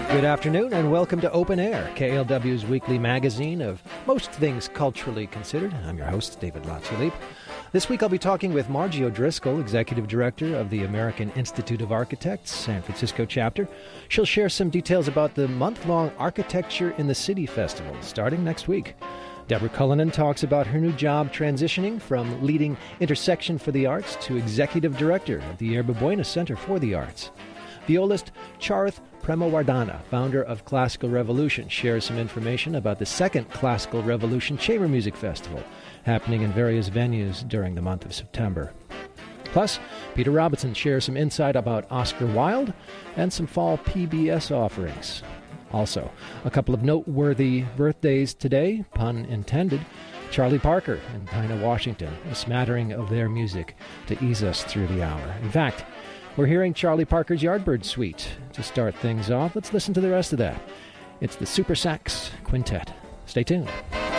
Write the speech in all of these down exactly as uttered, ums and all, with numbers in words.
Good afternoon and welcome to Open Air, K L W's weekly magazine of most things culturally considered. I'm your host, David Latulip. This week I'll be talking with Margie O'Driscoll, Executive Director of the American Institute of Architects, San Francisco chapter. She'll share some details about the month-long Architecture in the City Festival starting next week. Deborah Cullinan talks about her new job transitioning from leading Intersection for the Arts to Executive Director of the Yerba Buena Center for the Arts. Violist Charith Premawardana, founder of Classical Revolution, shares some information about the second Classical Revolution Chamber Music Festival, happening in various venues during the month of September. Plus, Peter Robinson shares some insight about Oscar Wilde and some fall P B S offerings. Also, a couple of noteworthy birthdays today, pun intended. Charlie Parker and Dinah Washington, a smattering of their music to ease us through the hour. In fact, we're hearing Charlie Parker's Yardbird Suite to start things off. Let's listen to the rest of that. It's the Super Sax Quintet. Stay tuned.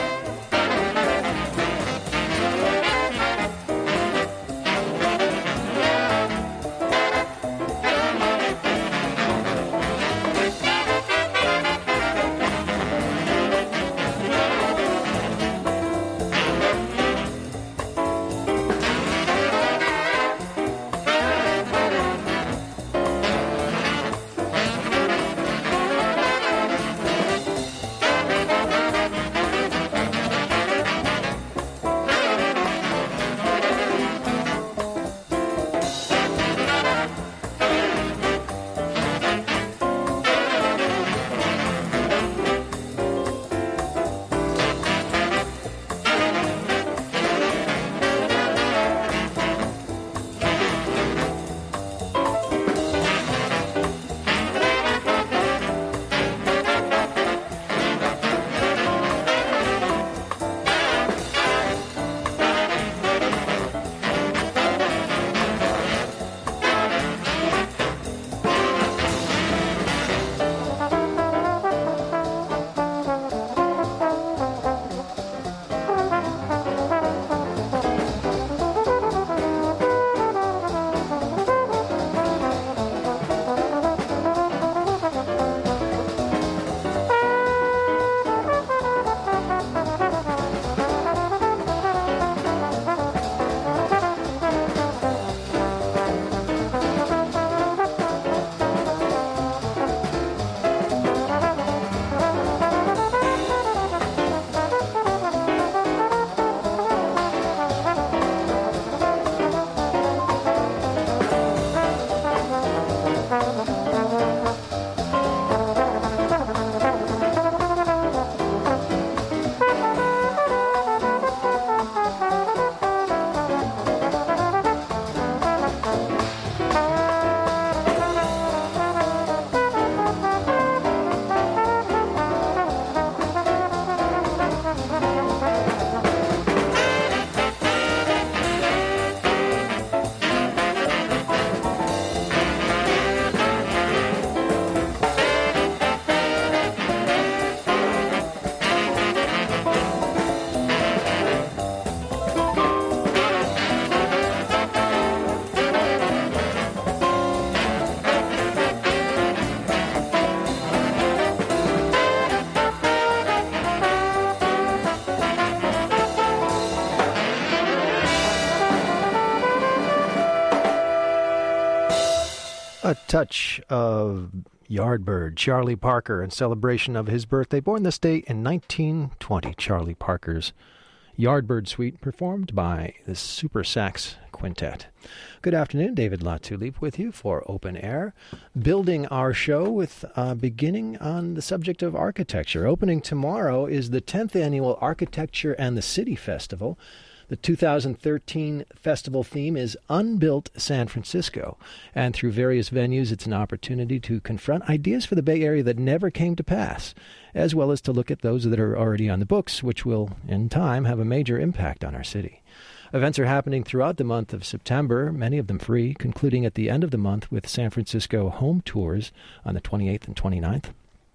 A touch of Yardbird, Charlie Parker, in celebration of his birthday, born this day in nineteen twenty. Charlie Parker's Yardbird Suite, performed by the Super Sax Quintet. Good afternoon, David Latulip with you for Open Air, building our show with uh, beginning on the subject of architecture. Opening tomorrow is the tenth Annual Architecture and the City Festival. The two thousand thirteen festival theme is Unbuilt San Francisco, and through various venues it's an opportunity to confront ideas for the Bay Area that never came to pass, as well as to look at those that are already on the books, which will, in time, have a major impact on our city. Events are happening throughout the month of September, many of them free, concluding at the end of the month with San Francisco home tours on the twenty-eighth and twenty-ninth.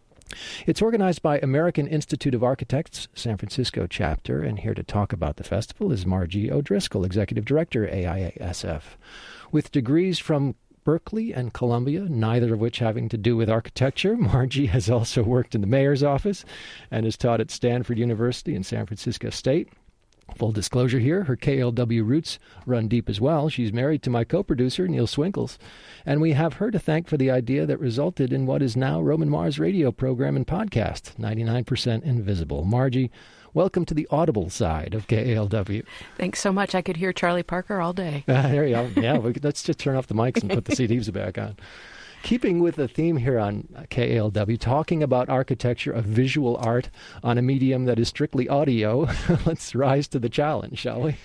It's organized by American Institute of Architects, San Francisco chapter, and here to talk about the festival is Margie O'Driscoll, Executive Director, A I A S F. With degrees from Berkeley and Columbia, neither of which having to do with architecture. Margie has also worked in the mayor's office and has taught at Stanford University and San Francisco State. Full disclosure here, her K L W roots run deep as well. She's married to my co-producer, Neil Swinkles, and we have her to thank for the idea that resulted in what is now Roman Mars radio program and podcast, ninety-nine percent Invisible. Margie, welcome to the audible side of K A L W. Thanks so much. I could hear Charlie Parker all day. Uh, there you go. Yeah, we could, let's just turn off the mics and put the C Ds back on. Keeping with the theme here on K A L W, talking about architecture of visual art on a medium that is strictly audio, let's rise to the challenge, shall we?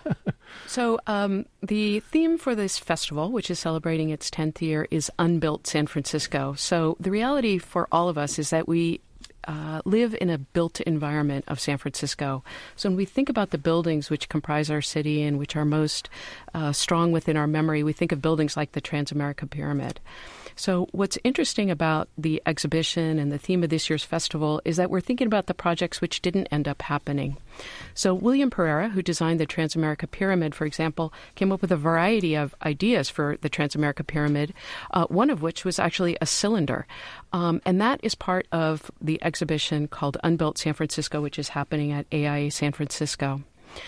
So um, the theme for this festival, which is celebrating its tenth year, is Unbuilt San Francisco. So the reality for all of us is that we Uh, live in a built environment of San Francisco. So when we think about the buildings which comprise our city and which are most uh, strong within our memory, we think of buildings like the Transamerica Pyramid. So what's interesting about the exhibition and the theme of this year's festival is that we're thinking about the projects which didn't end up happening. So William Pereira, who designed the Transamerica Pyramid, for example, came up with a variety of ideas for the Transamerica Pyramid, uh, one of which was actually a cylinder. Um, and that is part of the exhibition called Unbuilt San Francisco, which is happening at A I A San Francisco.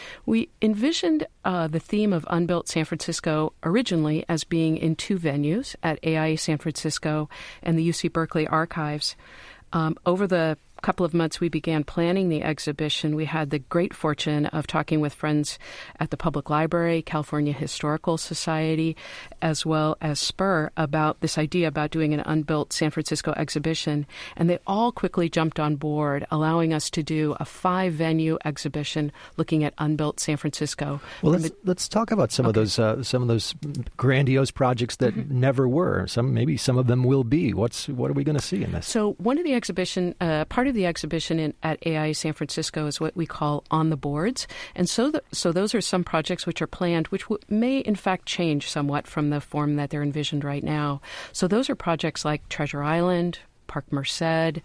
We envisioned uh, the theme of Unbuilt San Francisco originally as being in two venues, at A I A San Francisco and the U C Berkeley Archives. Um, over the couple of months we began planning the exhibition, we had the great fortune of talking with friends at the Public Library, California Historical Society, as well as Spur about this idea about doing an Unbuilt San Francisco exhibition. And they all quickly jumped on board, allowing us to do a five-venue exhibition looking at Unbuilt San Francisco. Well, let's, the, let's talk about some okay. of those uh, some of those grandiose projects that mm-hmm. never were. Some maybe some of them will be. What's what are we going to see in this? So one of the exhibition, uh, part of the exhibition in, at A I A San Francisco is what we call On the Boards. And so the, so those are some projects which are planned, which w- may in fact change somewhat from the form that they're envisioned right now. So those are projects like Treasure Island, Park Merced,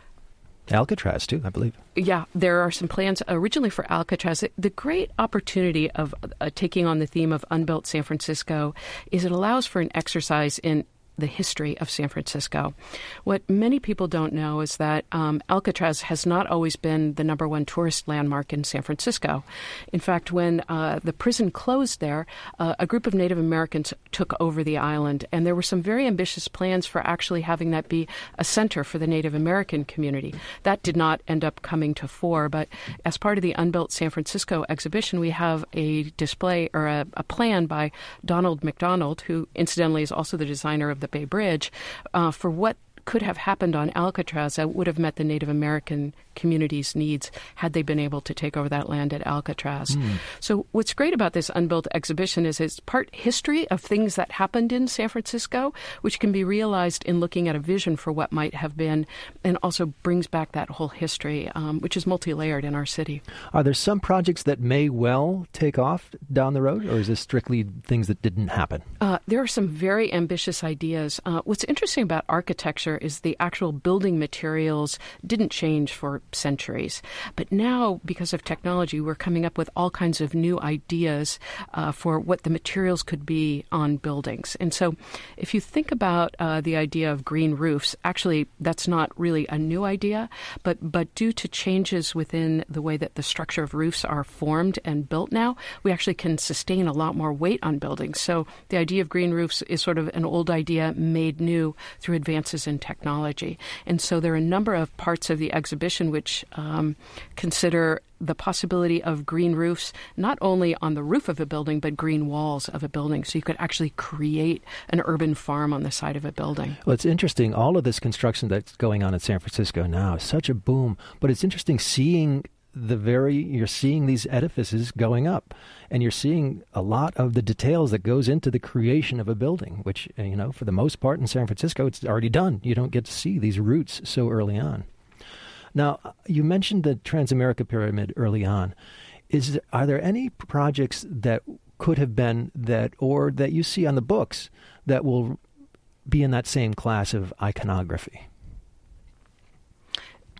Alcatraz, too, I believe. Yeah, there are some plans originally for Alcatraz. The great opportunity of uh, taking on the theme of Unbuilt San Francisco is it allows for an exercise in the history of San Francisco. What many people don't know is that um, Alcatraz has not always been the number one tourist landmark in San Francisco. In fact, when uh, the prison closed there, uh, a group of Native Americans took over the island, and there were some very ambitious plans for actually having that be a center for the Native American community. That did not end up coming to fore, but as part of the Unbuilt San Francisco exhibition, we have a display or a, a plan by Donald McDonald, who incidentally is also the designer of the Bay Bridge, uh, for what could have happened on Alcatraz that would have met the Native American community's needs had they been able to take over that land at Alcatraz. Mm. So what's great about this Unbuilt exhibition is it's part history of things that happened in San Francisco, which can be realized in looking at a vision for what might have been, and also brings back that whole history, um, which is multi-layered in our city. Are there some projects that may well take off down the road, or is this strictly things that didn't happen? Uh, there are some very ambitious ideas. Uh, what's interesting about architecture is the actual building materials didn't change for centuries. But now, because of technology, we're coming up with all kinds of new ideas uh, for what the materials could be on buildings. And so if you think about uh, the idea of green roofs, actually, that's not really a new idea, but, but due to changes within the way that the structure of roofs are formed and built now, we actually can sustain a lot more weight on buildings. So the idea of green roofs is sort of an old idea made new through advances in technology. And so there are a number of parts of the exhibition which um, consider the possibility of green roofs, not only on the roof of a building, but green walls of a building. So you could actually create an urban farm on the side of a building. Well, it's interesting. All of this construction that's going on in San Francisco now is such a boom. But it's interesting seeing the very, you're seeing these edifices going up, and you're seeing a lot of the details that goes into the creation of a building, which, you know, for the most part in San Francisco, it's already done. You don't get to see these roots so early on. Now, you mentioned the Transamerica Pyramid early on. Is are there any projects that could have been that, or that you see on the books that will be in that same class of iconography?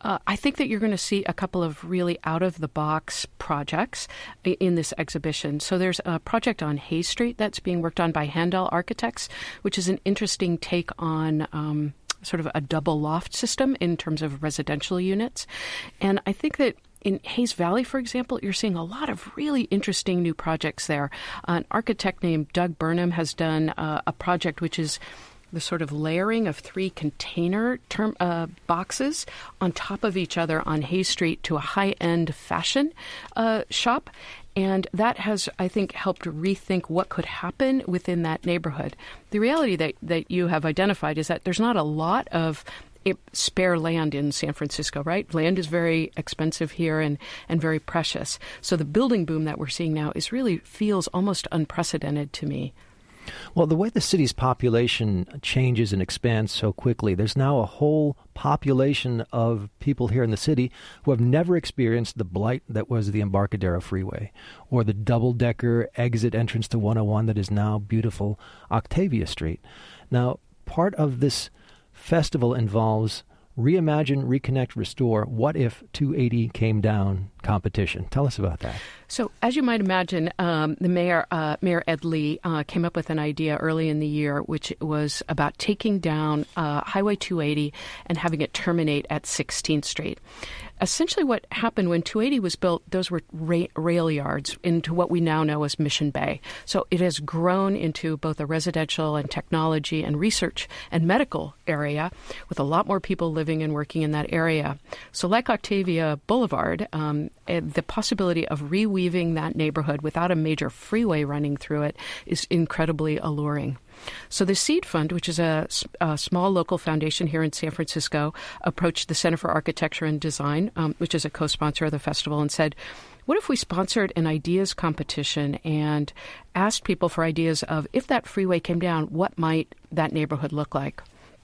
Uh, I think that you're going to see a couple of really out-of-the-box projects in this exhibition. So there's a project on Hayes Street that's being worked on by Handel Architects, which is an interesting take on um, sort of a double loft system in terms of residential units. And I think that in Hayes Valley, for example, you're seeing a lot of really interesting new projects there. Uh, an architect named Doug Burnham has done uh, a project which is the sort of layering of three container term, uh, boxes on top of each other on Hayes Street to a high-end fashion uh, shop. And that has, I think, helped rethink what could happen within that neighborhood. The reality that, that you have identified is that there's not a lot of It, spare land in San Francisco, right? Land is very expensive here and, and very precious. So the building boom that we're seeing now is really feels almost unprecedented to me. Well, the way the city's population changes and expands so quickly, there's now a whole population of people here in the city who have never experienced the blight that was the Embarcadero Freeway or the double-decker exit entrance to one oh one that is now beautiful Octavia Street. Now, part of this festival involves Reimagine, Reconnect, Restore, What If two eighty Came Down competition. Tell us about that. So, as you might imagine, um, the mayor, uh, Mayor Ed Lee, uh, came up with an idea early in the year, which was about taking down uh, Highway two eighty and having it terminate at sixteenth Street. Essentially what happened when two eighty was built, those were ra- rail yards into what we now know as Mission Bay. So it has grown into both a residential and technology and research and medical area with a lot more people living and working in that area. So like Octavia Boulevard, um, the possibility of reweaving that neighborhood without a major freeway running through it is incredibly alluring. So the Seed Fund, which is a, a small local foundation here in San Francisco, approached the Center for Architecture and Design, um, which is a co-sponsor of the festival, and said, what if we sponsored an ideas competition and asked people for ideas of if that freeway came down, what might that neighborhood look like?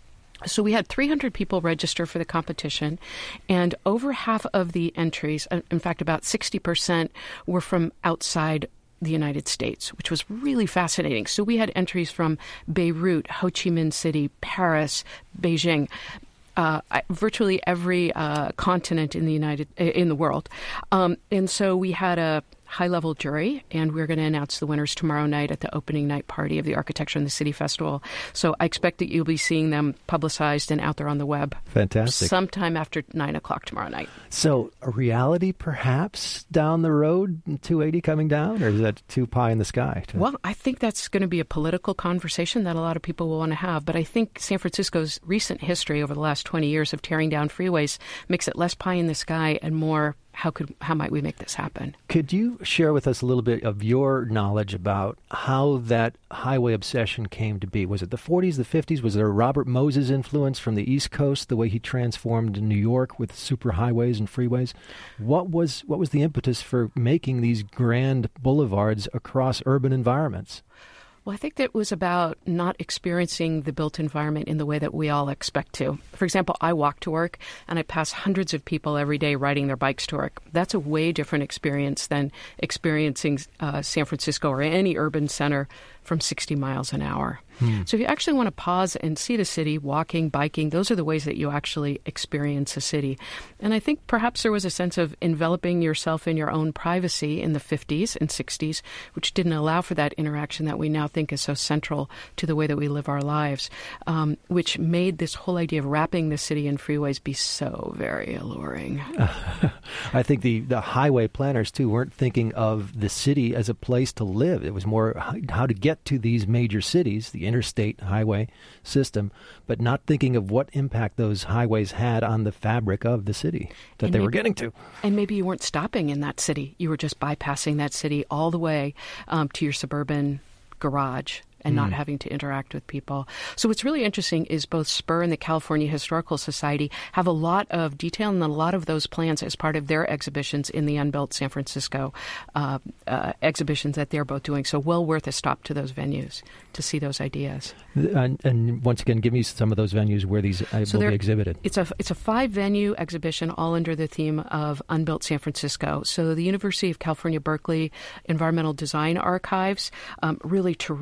So we had three hundred people register for the competition, and over half of the entries, in fact, about sixty percent, were from outside the United States, which was really fascinating. So we had entries from Beirut, Ho Chi Minh City, Paris, Beijing, uh, virtually every uh, continent in the United in the world. Um, and so we had a high-level jury, and we're going to announce the winners tomorrow night at the opening night party of the Architecture in the City Festival. So I expect that you'll be seeing them publicized and out there on the web. Fantastic. Sometime after nine o'clock tomorrow night. So a reality perhaps down the road, two eighty coming down, or is that too pie in the sky? To... Well, I think that's going to be a political conversation that a lot of people will want to have. But I think San Francisco's recent history over the last twenty years of tearing down freeways makes it less pie in the sky and more How could how might we make this happen? Could you share with us a little bit of your knowledge about how that highway obsession came to be? Was it the forties, the fifties? Was there a Robert Moses influence from the East Coast, the way he transformed New York with superhighways and freeways? What was what was the impetus for making these grand boulevards across urban environments? Well, I think that was about not experiencing the built environment in the way that we all expect to. For example, I walk to work and I pass hundreds of people every day riding their bikes to work. That's a way different experience than experiencing uh, San Francisco or any urban center from sixty miles an hour. Hmm. So if you actually want to pause and see the city, walking, biking, those are the ways that you actually experience a city. And I think perhaps there was a sense of enveloping yourself in your own privacy in the fifties and sixties, which didn't allow for that interaction that we now think is so central to the way that we live our lives, um, which made this whole idea of wrapping the city in freeways be so very alluring. Uh, I think the, the highway planners, too, weren't thinking of the city as a place to live. It was more how to get to these major cities, the interstate highway system, but not thinking of what impact those highways had on the fabric of the city that and they maybe, were getting to. And maybe you weren't stopping in that city. You were just bypassing that city all the way um, to your suburban garage and not mm. having to interact with people. So what's really interesting is both Spur and the California Historical Society have a lot of detail and a lot of those plans as part of their exhibitions in the Unbuilt San Francisco uh, uh, exhibitions that they're both doing. So well worth a stop to those venues to see those ideas. And, and once again, give me some of those venues where these uh, so will be exhibited. It's a it's a five-venue exhibition, all under the theme of Unbuilt San Francisco. So the University of California, Berkeley Environmental Design Archives, um, really terrific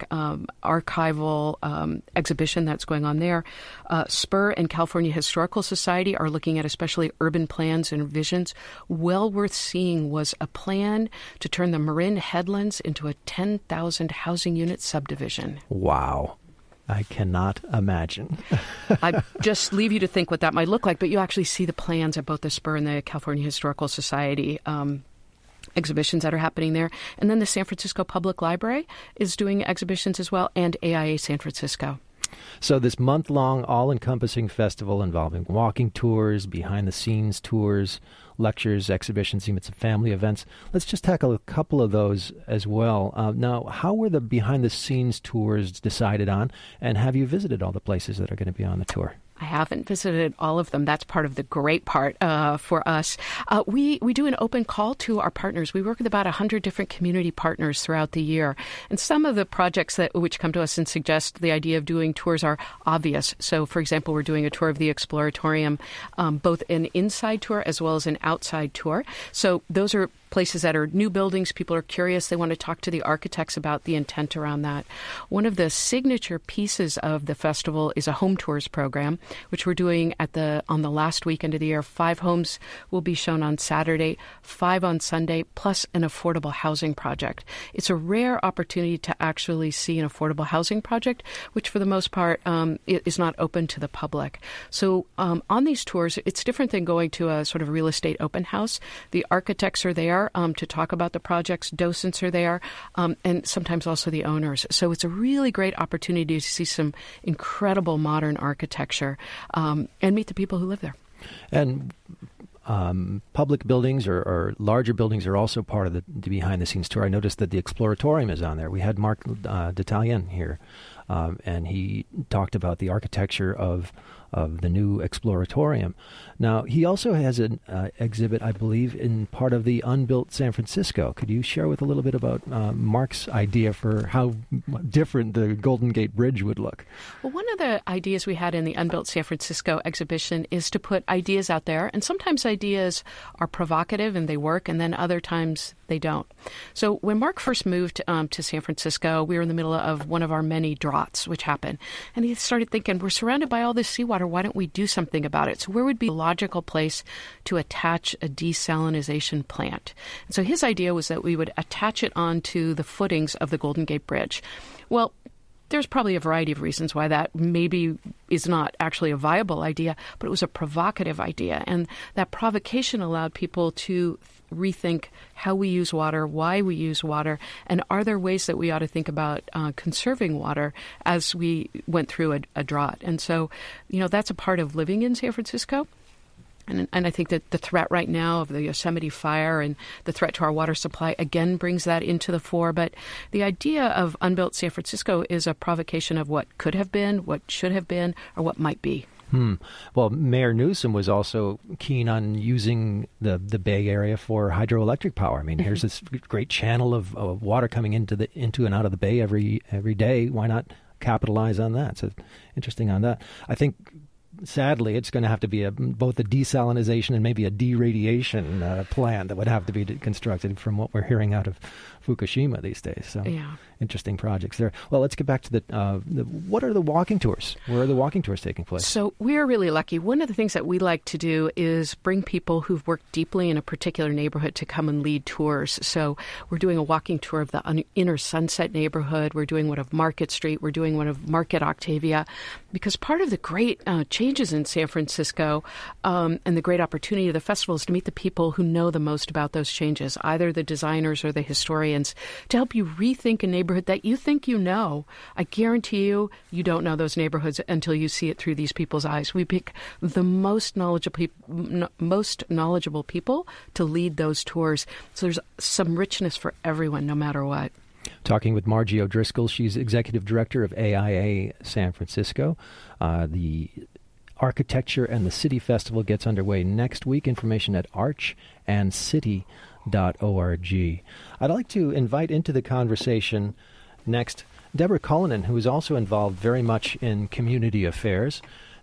um, archival um, exhibition that's going on there. Uh, Spur and California Historical Society are looking at especially urban plans and visions. Well worth seeing was a plan to turn the Marin Headlands into a ten thousand housing unit subdivision. Wow. I cannot imagine. I just leave you to think what that might look like, but you actually see the plans at both the Spur and the California Historical Society um, exhibitions that are happening there. And then the San Francisco Public Library is doing exhibitions as well, and A I A San Francisco. So this month-long, all-encompassing festival involving walking tours, behind-the-scenes tours, lectures, exhibitions, even some family events. Let's just tackle a couple of those as well. Uh, now, how were the behind-the-scenes tours decided on, and have you visited all the places that are going to be on the tour? I haven't visited all of them. That's part of the great part uh, for us. Uh, we, we do an open call to our partners. We work with about one hundred different community partners throughout the year. And some of the projects that which come to us and suggest the idea of doing tours are obvious. So, for example, we're doing a tour of the Exploratorium, um, both an inside tour as well as an outside tour. So those are places that are new buildings. People are curious. They want to talk to the architects about the intent around that. One of the signature pieces of the festival is a home tours program, which we're doing at the on the last weekend of the year. Five homes will be shown on Saturday, five on Sunday, plus an affordable housing project. It's a rare opportunity to actually see an affordable housing project, which for the most part um, is not open to the public. So um, on these tours, it's different than going to a sort of real estate open house. The architects are there Um, to talk about the projects. Docents are there, um, and sometimes also the owners. So it's a really great opportunity to see some incredible modern architecture um, and meet the people who live there. And um, public buildings or, or larger buildings are also part of the, the behind-the-scenes tour. I noticed that the Exploratorium is on there. We had Mark uh, Detalien here, um, and he talked about the architecture of of the new Exploratorium. Now, he also has an uh, exhibit, I believe, in part of the Unbuilt San Francisco. Could you share with a little bit about uh, Mark's idea for how different the Golden Gate Bridge would look? Well, one of the ideas we had in the Unbuilt San Francisco exhibition is to put ideas out there, and sometimes ideas are provocative and they work, and then other times they don't. So when Mark first moved um, to San Francisco, we were in the middle of one of our many droughts, which happened. And he started thinking, we're surrounded by all this seawater. Why don't we do something about it? So where would be a logical place to attach a desalinization plant? And so his idea was that we would attach it onto the footings of the Golden Gate Bridge. Well, there's probably a variety of reasons why that maybe is not actually a viable idea, but it was a provocative idea. And that provocation allowed people to rethink how we use water, why we use water, and are there ways that we ought to think about uh, conserving water as we went through a, a drought. And so, you know, that's a part of living in San Francisco. And, and I think that the threat right now of the Yosemite fire and the threat to our water supply, again, brings that into the fore. But the idea of Unbuilt San Francisco is a provocation of what could have been, what should have been, or what might be. Hmm. Well, Mayor Newsom was also keen on using the, the Bay Area for hydroelectric power. I mean, mm-hmm. here's this great channel of, of water coming into the into and out of the Bay every every day. Why not capitalize on that? So interesting on that. I think, sadly, it's going to have to be a, both a desalinization and maybe a deradiation uh, plant that would have to be constructed from what we're hearing out of Fukushima these days. So yeah. Interesting projects there. Well, let's get back to the, uh, the, what are the walking tours? Where are the walking tours taking place? So we're really lucky. One of the things that we like to do is bring people who've worked deeply in a particular neighborhood to come and lead tours. So we're doing a walking tour of the Inner Sunset neighborhood. We're doing one of Market Street. We're doing one of Market Octavia. Because part of the great uh, changes in San Francisco um, and the great opportunity of the festival is to meet the people who know the most about those changes, either the designers or the historians, to help you rethink a neighborhood that you think you know. I guarantee you, you don't know those neighborhoods until you see it through these people's eyes. We pick the most knowledgeable, most knowledgeable people to lead those tours. So there's some richness for everyone, no matter what. Talking with Margie O'Driscoll. She's Executive Director of A I A San Francisco. Uh, the Architecture and the City Festival gets underway next week. Information at arch and city dot org. I'd like to invite into the conversation next Deborah Cullinan, who is also involved very much in community affairs.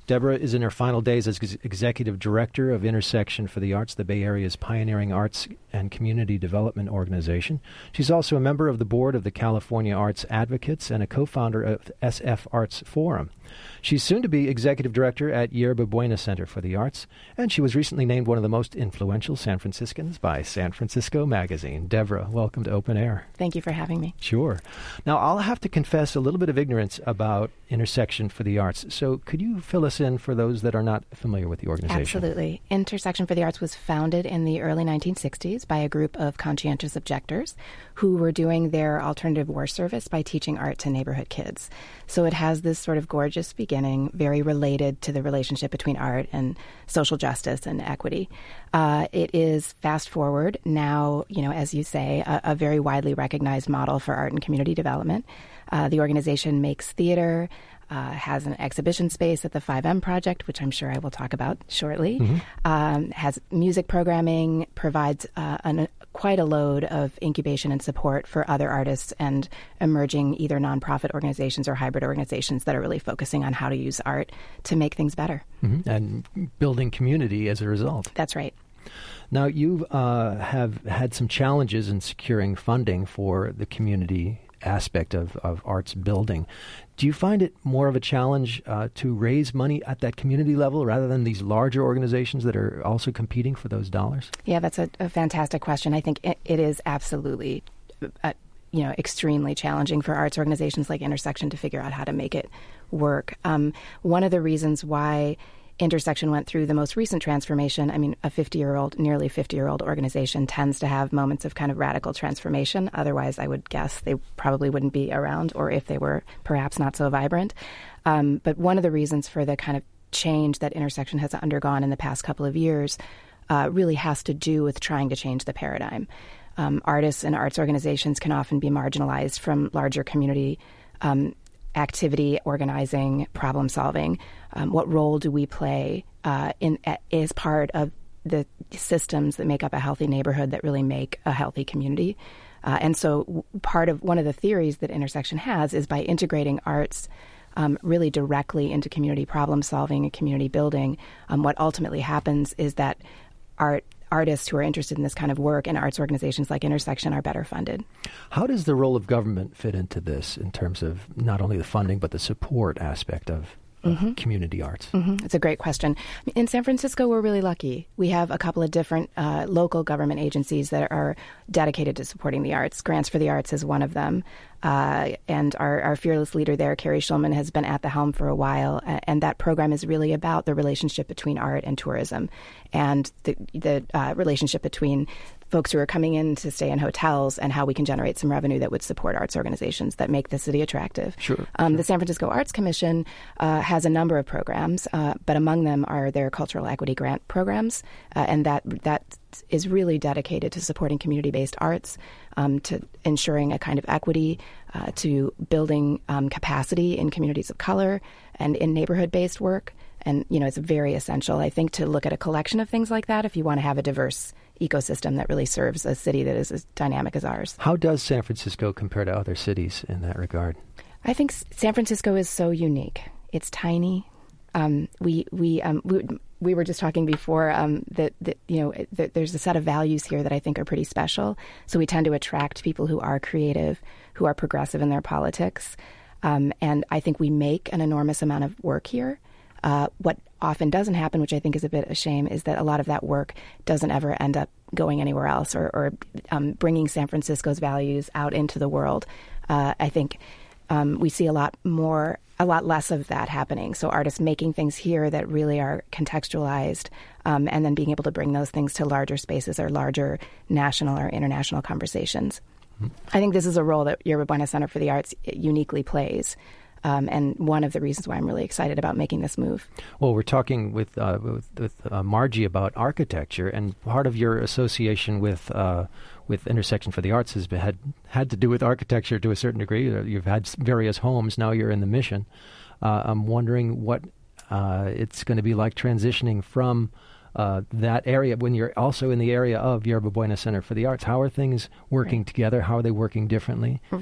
Deborah is in her final days as ex- Executive Director of Intersection for the Arts, the Bay Area's pioneering arts and community development organization. She's also a member of the board of the California Arts Advocates and a co-founder of S F Arts Forum. She's soon to be Executive Director at Yerba Buena Center for the Arts, and she was recently named one of the most influential San Franciscans by San Francisco Magazine. Deborah, welcome to Open Air. Thank you for having me. Sure. Now, I'll have to confess a little bit of ignorance about Intersection for the Arts. So could you fill us in for those that are not familiar with the organization? Absolutely. Intersection for the Arts was founded in the early nineteen sixties by a group of conscientious objectors who were doing their alternative war service by teaching art to neighborhood kids. So it has this sort of gorgeous beginning, very related to the relationship between art and social justice and equity. Uh, it is, fast forward, now, you know, as you say, a, a very widely recognized model for art and community development. Uh, the organization makes theater, uh, has an exhibition space at the five M Project, which I'm sure I will talk about shortly, mm-hmm. um, has music programming, provides uh, an, quite a load of incubation and support for other artists and emerging either nonprofit organizations or hybrid organizations that are really focusing on how to use art to make things better. Mm-hmm. And building community as a result. That's right. Now, you uh, have had some challenges in securing funding for the community aspect of, of arts building. Do you find it more of a challenge uh, to raise money at that community level rather than these larger organizations that are also competing for those dollars? Yeah, that's a, a fantastic question. I think it, it is absolutely, uh, you know, extremely challenging for arts organizations like Intersection to figure out how to make it work. Um, one of the reasons why Intersection went through the most recent transformation. I mean, a fifty-year-old, nearly fifty-year-old organization tends to have moments of kind of radical transformation. Otherwise, I would guess they probably wouldn't be around, or if they were, perhaps not so vibrant. Um, but one of the reasons for the kind of change that Intersection has undergone in the past couple of years uh, really has to do with trying to change the paradigm. Um, artists and arts organizations can often be marginalized from larger community um activity, organizing, problem solving. Um, what role do we play uh, in as part of the systems that make up a healthy neighborhood that really make a healthy community? Uh, and so w- part of one of the theories that Intersection has is by integrating arts um, really directly into community problem solving and community building, um, what ultimately happens is that art artists who are interested in this kind of work and arts organizations like Intersection are better funded. How does the role of government fit into this in terms of not only the funding but the support aspect of mm-hmm. community arts? Mm-hmm. It's a great question. In San Francisco, we're really lucky. We have a couple of different uh, local government agencies that are dedicated to supporting the arts. Grants for the Arts is one of them. Uh, and our, our fearless leader there, Carrie Schulman, has been at the helm for a while. Uh, and that program is really about the relationship between art and tourism and the, the uh, relationship between folks who are coming in to stay in hotels and how we can generate some revenue that would support arts organizations that make the city attractive. Sure. Um, sure. The San Francisco Arts Commission uh, has a number of programs, uh, but among them are their cultural equity grant programs, uh, and that that is really dedicated to supporting community-based arts, um, to ensuring a kind of equity, uh, to building um, capacity in communities of color and in neighborhood-based work. And, you know, it's very essential, I think, to look at a collection of things like that if you want to have a diverse ecosystem that really serves a city that is as dynamic as ours. How does San Francisco compare to other cities in that regard? I think San Francisco is so unique. It's tiny. Um, we we um, we we were just talking before um, that, that you know that there's a set of values here that I think are pretty special. So we tend to attract people who are creative, who are progressive in their politics, um, and I think we make an enormous amount of work here. Uh, what often doesn't happen, which I think is a bit a shame, is that a lot of that work doesn't ever end up going anywhere else or, or um, bringing San Francisco's values out into the world. Uh, I think um, we see a lot more, a lot less of that happening. So artists making things here that really are contextualized, um, and then being able to bring those things to larger spaces or larger national or international conversations. Mm-hmm. I think this is a role that Yerba Buena Center for the Arts uniquely plays. Um, and one of the reasons why I'm really excited about making this move. Well, we're talking with uh, with, with uh, Margie about architecture, and part of your association with uh, with Intersection for the Arts has been, had had to do with architecture to a certain degree. You've had various homes. Now you're in the Mission. Uh, I'm wondering what uh, it's going to be like transitioning from uh, that area when you're also in the area of Yerba Buena Center for the Arts. How are things working right. together? How are they working differently? Right.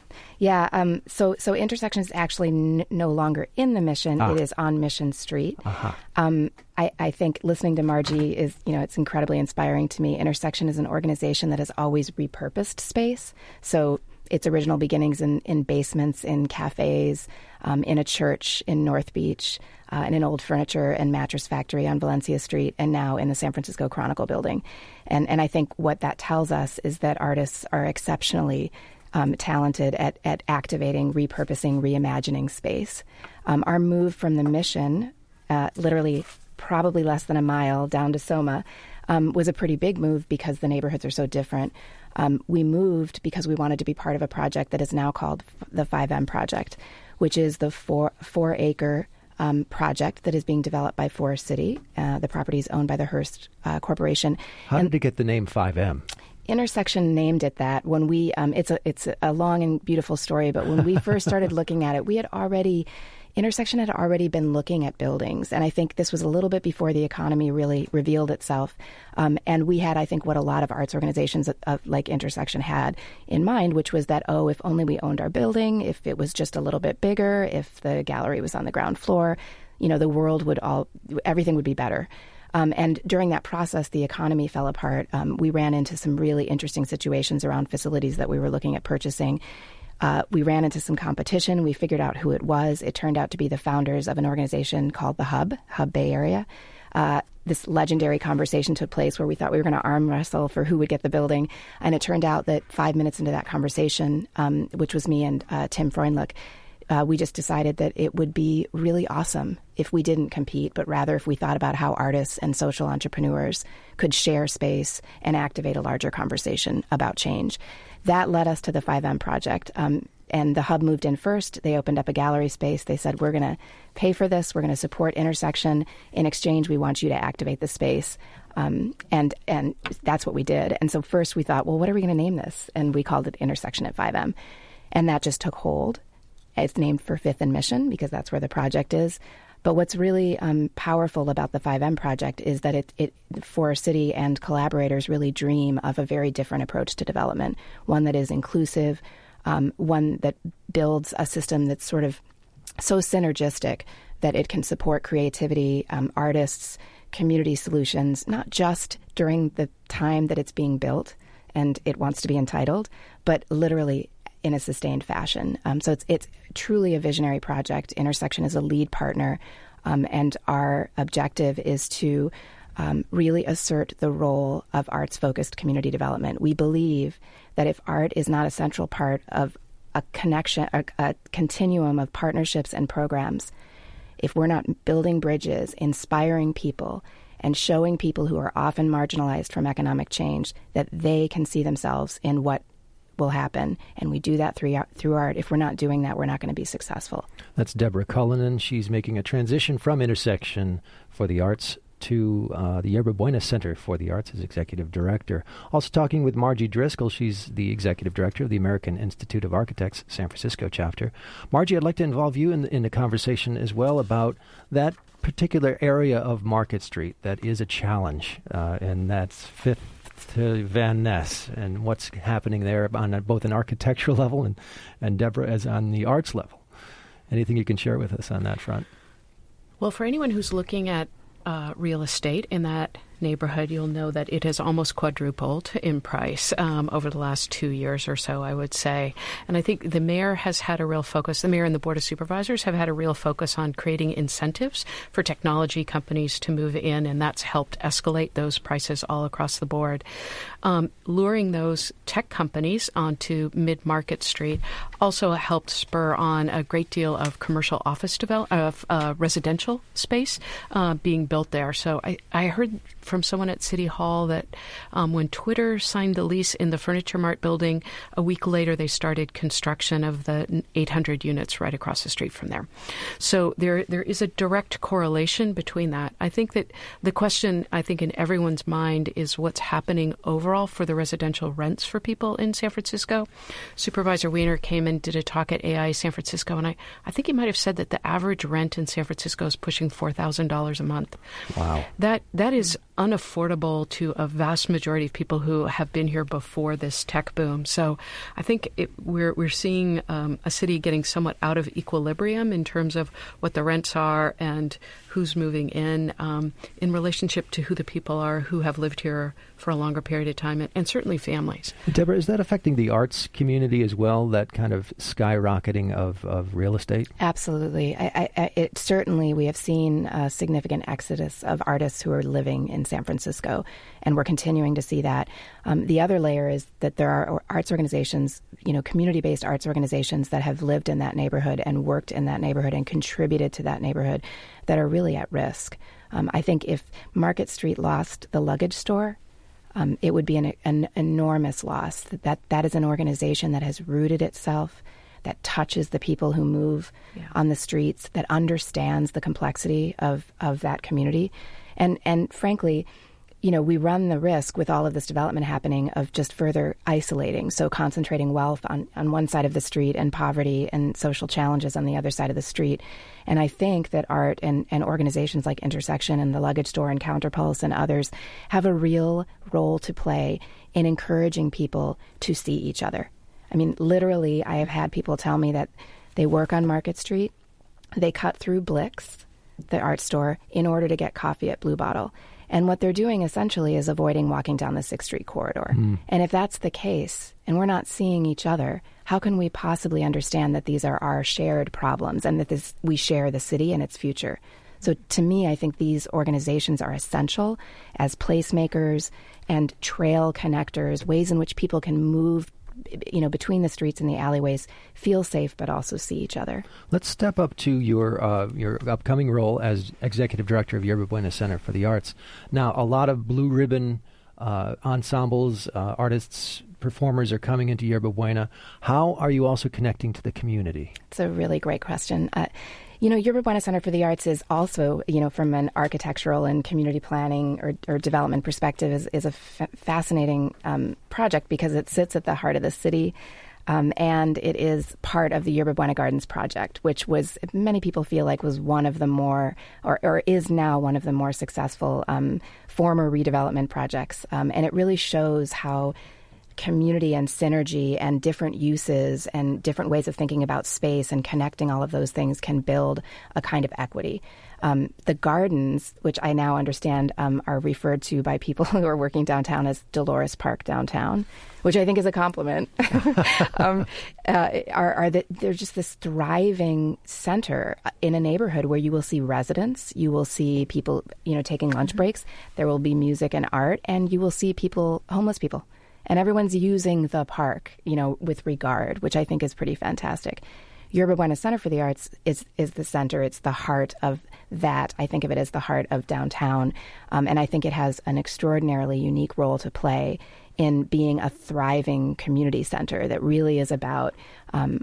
Yeah, um, so so Intersection is actually n- no longer in the Mission. Ah. It is on Mission Street. Uh-huh. Um, I, I think listening to Margie is, you know, it's incredibly inspiring to me. Intersection is an organization that has always repurposed space. So its original beginnings in, in basements, in cafes, um, in a church in North Beach, uh, in an old furniture and mattress factory on Valencia Street, and now in the San Francisco Chronicle building. And and I think what that tells us is that artists are exceptionally um, talented at, at activating, repurposing, reimagining space. Um, our move from the Mission, uh, literally probably less than a mile down to Soma, um, was a pretty big move because the neighborhoods are so different. Um, we moved because we wanted to be part of a project that is now called the five M Project, which is the four, four acre um, project that is being developed by Forest City. Uh, the property is owned by the Hearst uh, Corporation. How and did it get the name five M? Intersection named it that when we, um, it's a it's a long and beautiful story, but when we first started looking at it, we had already, Intersection had already been looking at buildings. And I think this was a little bit before the economy really revealed itself. Um, and we had, I think, what a lot of arts organizations of, of, like Intersection had in mind, which was that, oh, if only we owned our building, if it was just a little bit bigger, if the gallery was on the ground floor, you know, the world would all, everything would be better. Um, and during that process, the economy fell apart. Um, we ran into some really interesting situations around facilities that we were looking at purchasing. Uh, we ran into some competition. We figured out who it was. It turned out to be the founders of an organization called the Hub, Hub Bay Area. Uh, this legendary conversation took place where we thought we were going to arm wrestle for who would get the building. And it turned out that five minutes into that conversation, um, which was me and uh, Tim Freundlich, Uh, we just decided that it would be really awesome if we didn't compete, but rather if we thought about how artists and social entrepreneurs could share space and activate a larger conversation about change. That led us to the five M Project. Um, and the Hub moved in first. They opened up a gallery space. They said, we're going to pay for this. We're going to support Intersection. In exchange, we want you to activate the space. Um, and and that's what we did. And so first we thought, well, what are we going to name this? And we called it Intersection at five M. And that just took hold. It's named for Fifth and Mission because that's where the project is. But what's really um, powerful about the five M Project is that it, it, Forest City and collaborators really dream of a very different approach to development, one that is inclusive, um, one that builds a system that's sort of so synergistic that it can support creativity, um, artists, community solutions, not just during the time that it's being built and it wants to be entitled, but literally in a sustained fashion. Um, so it's it's truly a visionary project. Intersection is a lead partner, um, and our objective is to um, really assert the role of arts-focused community development. We believe that if art is not a central part of a connection, a, a continuum of partnerships and programs, if we're not building bridges, inspiring people, and showing people who are often marginalized from economic change that they can see themselves in what will happen, and we do that through through art. If we're not doing that, we're not going to be successful. That's Deborah Cullinan. She's making a transition from Intersection for the Arts to uh, the Yerba Buena Center for the Arts as executive director. Also talking with Margie Driscoll. She's the executive director of the American Institute of Architects San Francisco chapter. Margie, I'd like to involve you in the, in the conversation as well about that particular area of Market Street that is a challenge, uh, and that's Fifth to Van Ness, and what's happening there on both an architectural level and, and Deborah as on the arts level. Anything you can share with us on that front? Well, for anyone who's looking at uh, real estate in that neighborhood, you'll know that it has almost quadrupled in price um, over the last two years or so, I would say. And I think the mayor has had a real focus, the mayor and the Board of Supervisors have had a real focus on creating incentives for technology companies to move in, and that's helped escalate those prices all across the board. Um, luring those tech companies onto Mid-Market Street also helped spur on a great deal of commercial office develop, of uh, residential space uh, being built there. So I, I heard from someone at City Hall that um, when Twitter signed the lease in the Furniture Mart building, a week later they started construction of the eight hundred units right across the street from there. So there there is a direct correlation between that. I think that the question, I think, in everyone's mind is what's happening overall for the residential rents for people in San Francisco. Supervisor Wiener came and did a talk at A I San Francisco, and I, I think he might have said that the average rent in San Francisco is pushing four thousand dollars a month. Wow. That That is unaffordable to a vast majority of people who have been here before this tech boom. So I think it, we're we're seeing um, a city getting somewhat out of equilibrium in terms of what the rents are and who's moving in um, in relationship to who the people are who have lived here for a longer period of time, and, and certainly families. Deborah, is that affecting the arts community as well, that kind of skyrocketing of, of real estate? Absolutely. I, I, it certainly, we have seen a significant exodus of artists who are living in San Francisco, and we're continuing to see that. Um, the other layer is that there are arts organizations, you know, community-based arts organizations that have lived in that neighborhood and worked in that neighborhood and contributed to that neighborhood that are really at risk. Um, I think if Market Street lost the luggage store, um, it would be an, an enormous loss. That that is an organization that has rooted itself, that touches the people who move yeah. on the streets, that understands the complexity of, of that community. And and frankly, you know, we run the risk with all of this development happening of just further isolating, so concentrating wealth on, on one side of the street and poverty and social challenges on the other side of the street. And I think that art and, and organizations like Intersection and the Luggage Store and Counterpulse and others have a real role to play in encouraging people to see each other. I mean, literally, I have had people tell me that they work on Market Street, they cut through Blix, the art store, in order to get coffee at Blue Bottle. And what they're doing essentially is avoiding walking down the sixth Street corridor. Mm. And if that's the case, and we're not seeing each other, how can we possibly understand that these are our shared problems and that this we share the city and its future? So to me, I think these organizations are essential as placemakers and trail connectors, ways in which people can move, you know, between the streets and the alleyways, feel safe, but also see each other. Let's step up to your uh, your upcoming role as Executive Director of Yerba Buena Center for the Arts. Now, a lot of blue ribbon uh, ensembles, uh, artists, performers are coming into Yerba Buena. How are you also connecting to the community? It's a really great question. Uh, You know, Yerba Buena Center for the Arts is also, you know, from an architectural and community planning or, or development perspective, is, is a f- fascinating um, project because it sits at the heart of the city. Um, and it is part of the Yerba Buena Gardens project, which was, many people feel like, was one of the more, or, or is now one of the more successful um, former redevelopment projects. Um, and it really shows how community and synergy and different uses and different ways of thinking about space and connecting all of those things can build a kind of equity. Um, the gardens, which I now understand um, are referred to by people who are working downtown as Dolores Park downtown, which I think is a compliment, um, uh, are, are the, they're just this thriving center in a neighborhood where you will see residents, you will see people, you know, taking lunch breaks, there will be music and art, and you will see people, homeless people. And everyone's using the park, you know, with regard, which I think is pretty fantastic. Yerba Buena Center for the Arts is is the center. It's the heart of that. I think of it as the heart of downtown. Um, and I think it has an extraordinarily unique role to play in being a thriving community center that really is about um,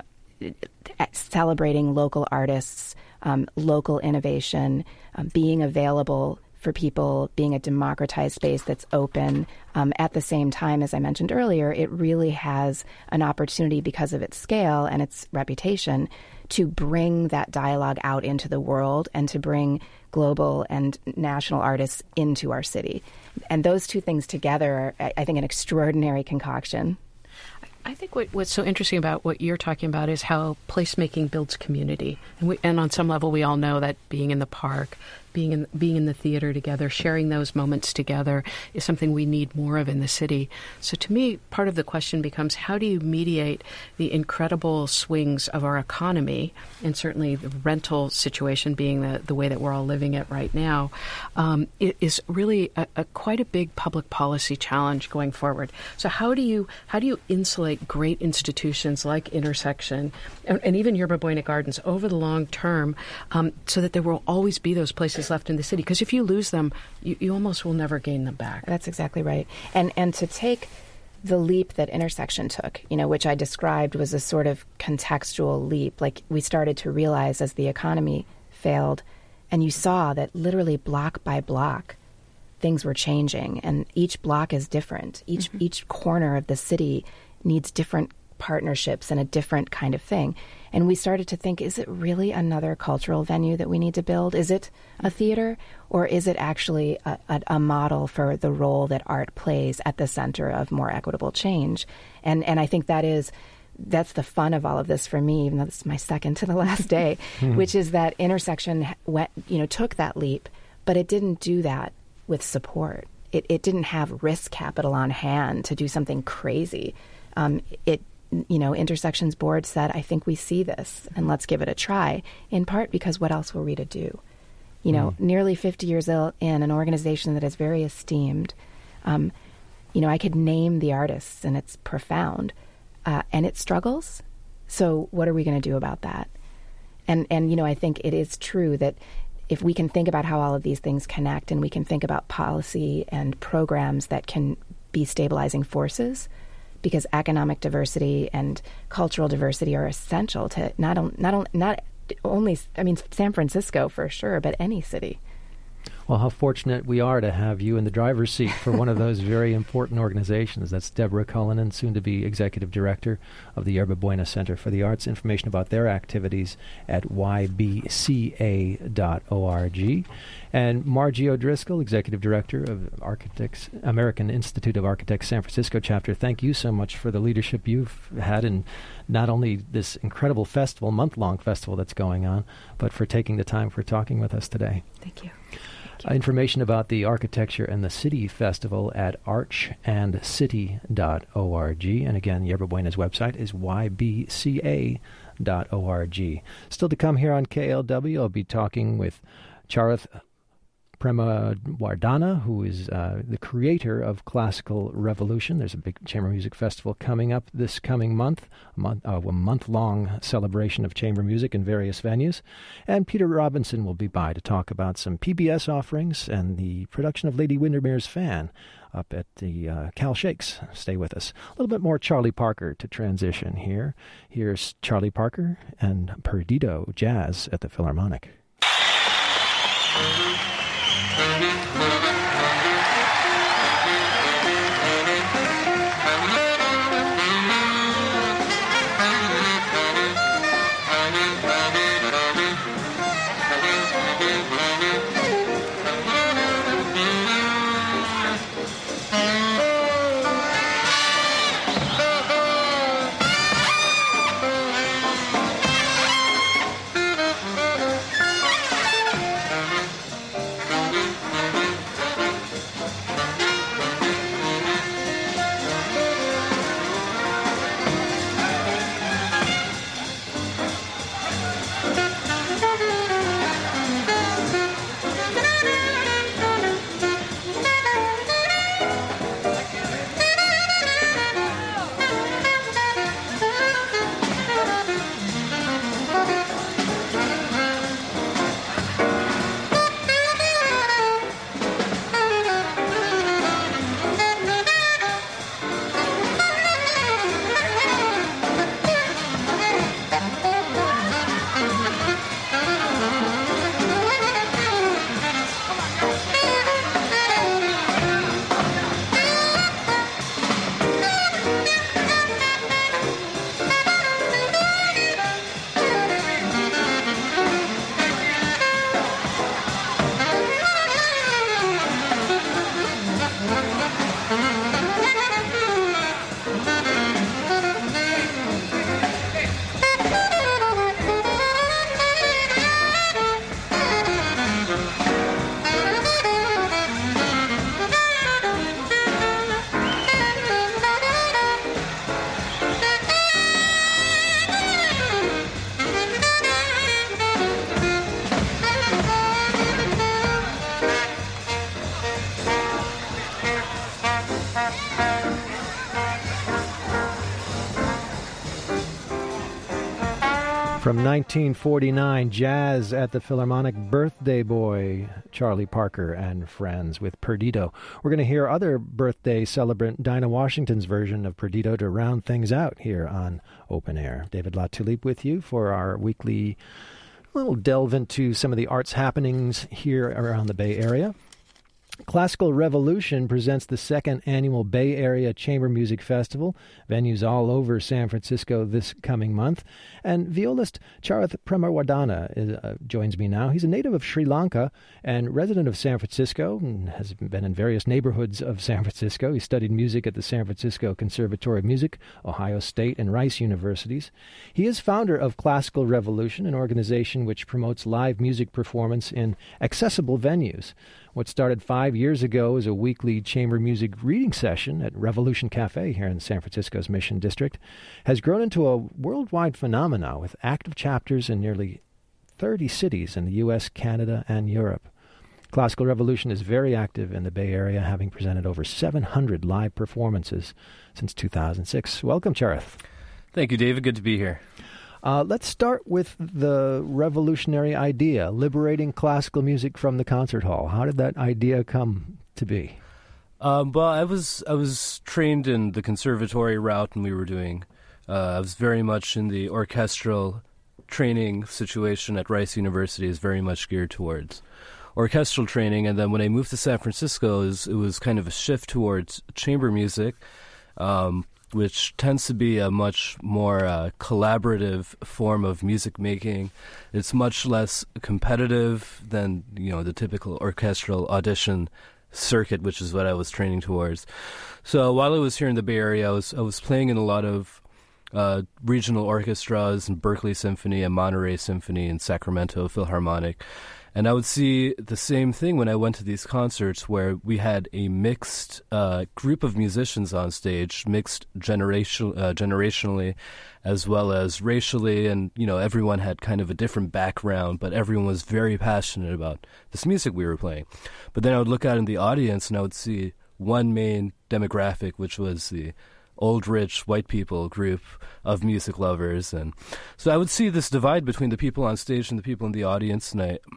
celebrating local artists, um, local innovation, um, being available for people, being a democratized space that's open. Um, at the same time, as I mentioned earlier, it really has an opportunity because of its scale and its reputation to bring that dialogue out into the world and to bring global and national artists into our city. And those two things together are, I think, an extraordinary concoction. I think what, what's so interesting about what you're talking about is how placemaking builds community. And, we, and on some level, we all know that being in the park, being in being in the theater together, sharing those moments together is something we need more of in the city. So to me, part of the question becomes, how do you mediate the incredible swings of our economy, and certainly the rental situation being the, the way that we're all living it right now, um, it is really a, a quite a big public policy challenge going forward. So how do you how do you insulate great institutions like Intersection and, and even Yerba Buena Gardens over the long term um, so that there will always be those places left in the city? Because if you lose them, you, you almost will never gain them back. That's exactly right. And and to take the leap that Intersection took, you know, which I described was a sort of contextual leap. Like, we started to realize as the economy failed, and you saw that literally block by block, things were changing, and each block is different. Each mm-hmm. each corner of the city needs different partnerships and a different kind of thing. And we started to think, is it really another cultural venue that we need to build? Is it a theater, or is it actually a, a, a model for the role that art plays at the center of more equitable change? And and I think that is, that's the fun of all of this for me, even though this is my second to the last day, which is that Intersection went, you know, took that leap, but it didn't do that with support. It, it didn't have risk capital on hand to do something crazy. Um, it, you know, Intersection's board said, I think we see this and let's give it a try, in part because what else were we to do? You know, mm. nearly fifty years in, an organization that is very esteemed. Um, you know, I could name the artists and it's profound, uh, and it struggles. So what are we going to do about that? And, and, you know, I think it is true that if we can think about how all of these things connect, and we can think about policy and programs that can be stabilizing forces, because economic diversity and cultural diversity are essential to not on, not on, not only, I mean, San Francisco for sure, but any city. Well, how fortunate we are to have you in the driver's seat for one of those very important organizations. That's Deborah Cullinan, soon to be Executive Director of the Yerba Buena Center for the Arts. Information about their activities at y b c a dot org. And Margie O'Driscoll, Executive Director of Architects, American Institute of Architects San Francisco chapter. Thank you so much for the leadership you've had in not only this incredible festival, month-long festival that's going on, but for taking the time for talking with us today. Thank you. Uh, information about the Architecture and the City Festival at arch and city dot org. And again, Yerba Buena's website is y b c a dot org. Still to come here on K L W, I'll be talking with Charith Premawardana, who is uh, the creator of Classical Revolution. There's a big chamber music festival coming up this coming month, a, month, uh, a month-long celebration of chamber music in various venues. And Peter Robinson will be by to talk about some P B S offerings and the production of Lady Windermere's Fan up at the uh, Cal Shakes. Stay with us. A little bit more Charlie Parker to transition here. Here's Charlie Parker and Perdido Jazz at the Philharmonic. From nineteen forty-nine, jazz at the Philharmonic, Birthday Boy, Charlie Parker and Friends with Perdido. We're going to hear other birthday celebrant Dinah Washington's version of Perdido to round things out here on Open Air. David LaTulippe with you for our weekly little delve into some of the arts happenings here around the Bay Area. Classical Revolution presents the second annual Bay Area Chamber Music Festival, venues all over San Francisco this coming month. And violist Charath Premawardana is, uh, joins me now. He's a native of Sri Lanka and resident of San Francisco and has been in various neighborhoods of San Francisco. He studied music at the San Francisco Conservatory of Music, Ohio State, and Rice Universities. He is founder of Classical Revolution, an organization which promotes live music performance in accessible venues. What started five years ago as a weekly chamber music reading session at Revolution Cafe here in San Francisco's Mission District has grown into a worldwide phenomenon with active chapters in nearly thirty cities in the U S, Canada, and Europe. Classical Revolution is very active in the Bay Area, having presented over seven hundred live performances since two thousand six. Welcome, Charath. Thank you, David. Good to be here. Uh, let's start with the revolutionary idea, liberating classical music from the concert hall. How did that idea come to be? Um, well, I was I was trained in the conservatory route, and we were doing. Uh, I was very much in the orchestral training situation at Rice University. Is very much geared towards orchestral training, and then when I moved to San Francisco, it was, it was kind of a shift towards chamber music. Um, which tends to be a much more uh, collaborative form of music making. It's much less competitive than, you know, the typical orchestral audition circuit, which is what I was training towards. So while I was here in the Bay Area, I was I was playing in a lot of uh, regional orchestras and Berkeley Symphony and Monterey Symphony and Sacramento Philharmonic. And I would see the same thing when I went to these concerts where we had a mixed uh, group of musicians on stage, mixed generation, uh, generationally as well as racially. And, you know, everyone had kind of a different background, but everyone was very passionate about this music we were playing. But then I would look out in the audience and I would see one main demographic, which was the old, rich, white people group of music lovers. And so I would see this divide between the people on stage and the people in the audience, and I...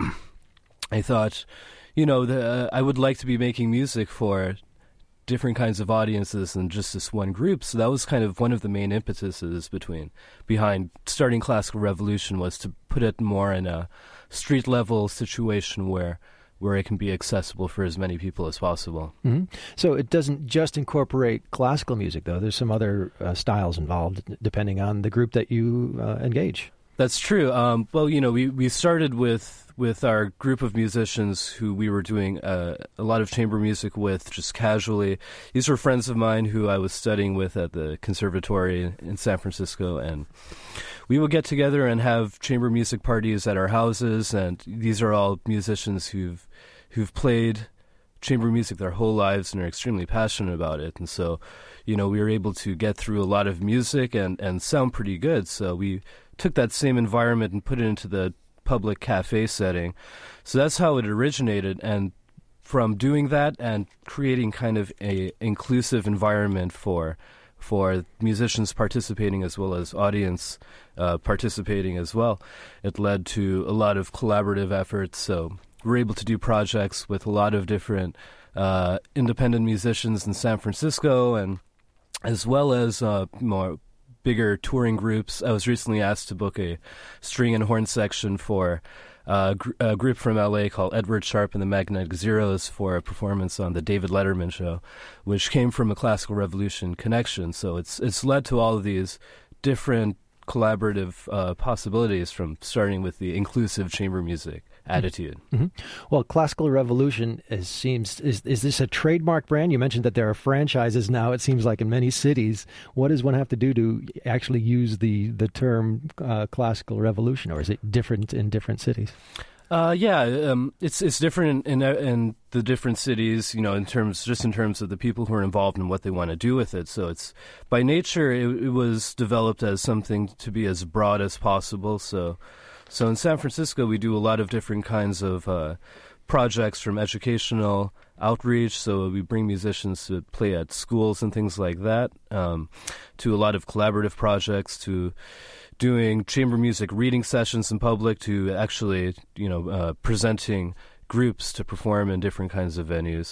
I thought, you know, the, uh, I would like to be making music for different kinds of audiences than just this one group. So that was kind of one of the main impetuses between behind starting Classical Revolution, was to put it more in a street level situation where where it can be accessible for as many people as possible. Mm-hmm. So it doesn't just incorporate classical music, though. There's some other uh, styles involved, depending on the group that you uh, engage. That's true. Um, well, you know, we, we started with with our group of musicians who we were doing uh, a lot of chamber music with, just casually. These were friends of mine who I was studying with at the conservatory in, in San Francisco, and we would get together and have chamber music parties at our houses. And these are all musicians who've who've played chamber music their whole lives and are extremely passionate about it. And so, you know, we were able to get through a lot of music and, and sound pretty good. So we took that same environment and put it into the public cafe setting. So that's how it originated. And from doing that and creating kind of a inclusive environment for for musicians participating as well as audience uh, participating as well, it led to a lot of collaborative efforts. So we're able to do projects with a lot of different uh, independent musicians in San Francisco, and as well as uh, more bigger touring groups. I was recently asked to book a string and horn section for uh, gr- a group from L A called Edward Sharpe and the Magnetic Zeros for a performance on the David Letterman show, which came from a Classical Revolution connection. So it's it's led to all of these different collaborative uh, possibilities, from starting with the inclusive chamber music attitude. Mm-hmm. Well, Classical Revolution is, seems is is this a trademark brand? You mentioned that there are franchises now, it seems like, in many cities. What does one have to do to actually use the the term uh, Classical Revolution, or is it different in different cities? Uh, yeah, um, it's it's different in, in in the different cities, you know, in terms just in terms of the people who are involved and what they want to do with it. So it's by nature it, it was developed as something to be as broad as possible. So so in San Francisco we do a lot of different kinds of uh, projects, from educational outreach. So we bring musicians to play at schools and things like that, um, to a lot of collaborative projects, to doing chamber music reading sessions in public, to actually, you know, uh, presenting groups to perform in different kinds of venues.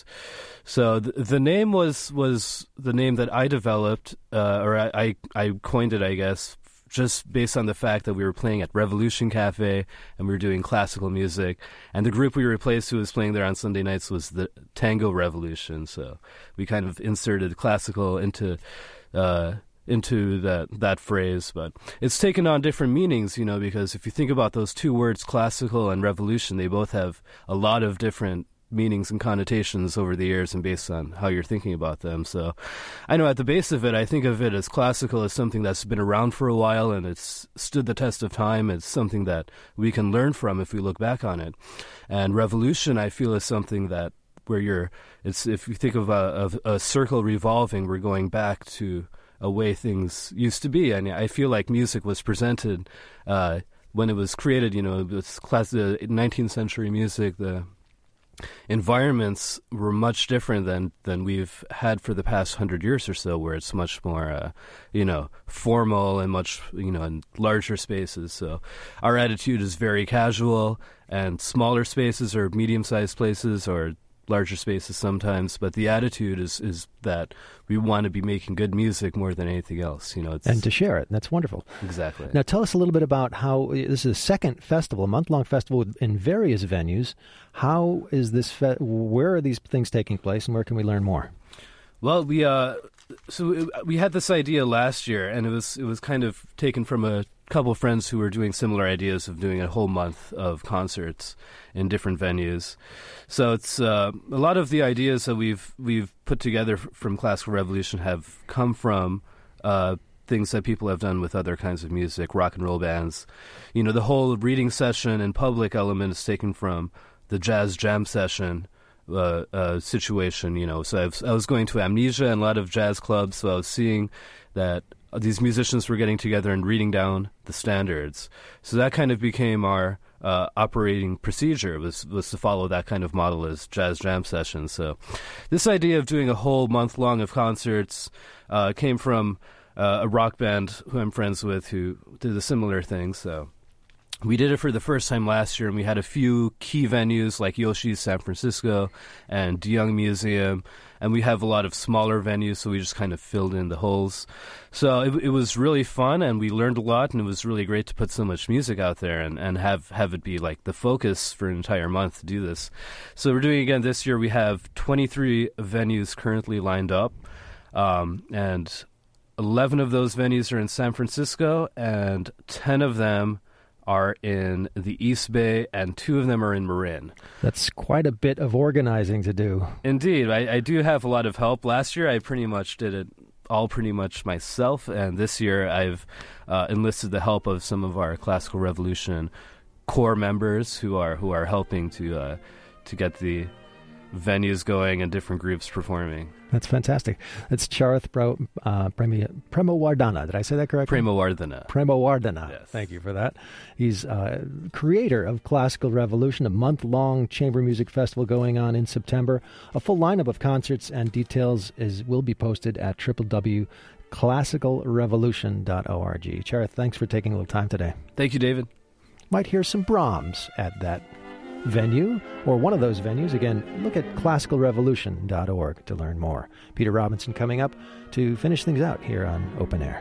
So th- the name was was the name that I developed, uh, or I, I, I coined it, I guess, just based on the fact that we were playing at Revolution Cafe and we were doing classical music. And the group we replaced who was playing there on Sunday nights was the Tango Revolution. So we kind of inserted classical into uh, into that that phrase. But it's taken on different meanings, you know, because if you think about those two words, classical and revolution, they both have a lot of different meanings and connotations over the years and based on how you're thinking about them. So I know at the base of it, I think of it as classical as something that's been around for a while and it's stood the test of time. It's something that we can learn from if we look back on it. And revolution, I feel, is something that where you're, it's if you think of a, of a circle revolving, we're going back to a way things used to be. And I feel like music was presented uh, when it was created, you know, it was class, the nineteenth century music, the environments were much different than, than we've had for the past hundred years or so, where it's much more, uh, you know, formal and much, you know, in larger spaces. So our attitude is very casual, and smaller spaces or medium-sized places or larger spaces sometimes, but the attitude is, is that we want to be making good music more than anything else, you know. It's, and to share it. That's wonderful. Exactly. Now tell us a little bit about how, this is a second festival, a month-long festival in various venues. How is this, fe- where are these things taking place, and where can we learn more? Well, we uh, so it, we had this idea last year, and it was it was kind of taken from a couple of friends who were doing similar ideas of doing a whole month of concerts in different venues. So it's uh, a lot of the ideas that we've we've put together f- from Classical Revolution have come from uh, things that people have done with other kinds of music, rock and roll bands. You know, the whole reading session and public element is taken from the jazz jam session uh, uh, situation. You know, so I've, I was going to Amnesia and a lot of jazz clubs, so I was seeing that these musicians were getting together and reading down the standards. So that kind of became our uh, operating procedure, was was to follow that kind of model as jazz jam sessions. So this idea of doing a whole month long of concerts uh, came from uh, a rock band who I'm friends with who did a similar thing. So we did it for the first time last year, and we had a few key venues like Yoshi's San Francisco and DeYoung Museum, and we have a lot of smaller venues, so we just kind of filled in the holes. So it, it was really fun, and we learned a lot, and it was really great to put so much music out there and, and have, have it be like the focus for an entire month to do this. So we're doing it again this year. We have twenty-three venues currently lined up, um, and eleven of those venues are in San Francisco, and ten of them are in the East Bay, and two of them are in Marin. That's quite a bit of organizing to do. Indeed. I, I do have a lot of help. Last year, I pretty much did it all pretty much myself, and this year I've uh, enlisted the help of some of our Classical Revolution core members who are who are helping to uh, to get the venues going and different groups performing. That's fantastic. It's Charath Pro, uh, Premi, Premowardana. Did I say that correctly? Premowardana. Premowardana. Yes. Thank you for that. He's uh, creator of Classical Revolution, a month-long chamber music festival going on in September. A full lineup of concerts and details is will be posted at w w w dot classical revolution dot org. Charath, thanks for taking a little time today. Thank you, David. Might hear some Brahms at that venue, or one of those venues. Again, look at classical revolution dot org to learn more. Peter Robinson coming up to finish things out here on Open Air.